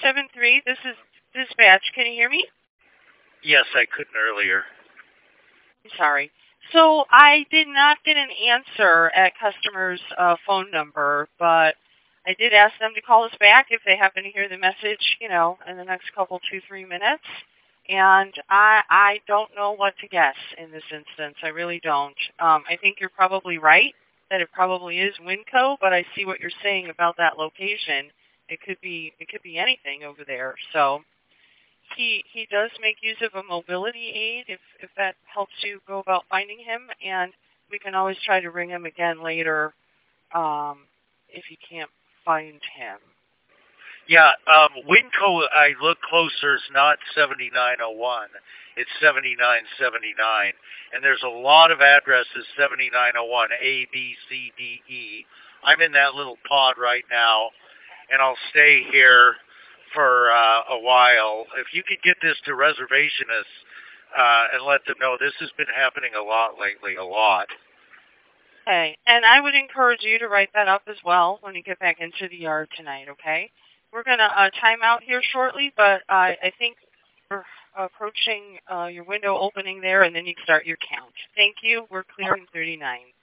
473, this is dispatch. Can you hear me? Yes, I couldn't earlier. Sorry. So I did not get an answer at customer's phone number, but I did ask them to call us back if they happen to hear the message, in the next couple, 2-3 minutes. And I don't know what to guess in this instance. I really don't. I think you're probably right that it probably is Winco, but I see what you're saying about that location. It could be anything over there. So he does make use of a mobility aid if that helps you go about finding him, and we can always try to ring him again later if you can't find him. Yeah, Winco, I look closer, is not 7901. It's 7979. And there's a lot of addresses 7901, A, B, C, D, E. I'm in that little pod right now, and I'll stay here for a while. If you could get this to reservationists and let them know, this has been happening a lot lately, a lot. Okay, and I would encourage you to write that up as well when you get back into the yard tonight, okay? We're going to time out here shortly, but I think we're approaching your window opening there, and then you can start your count. Thank you. We're clear in 39.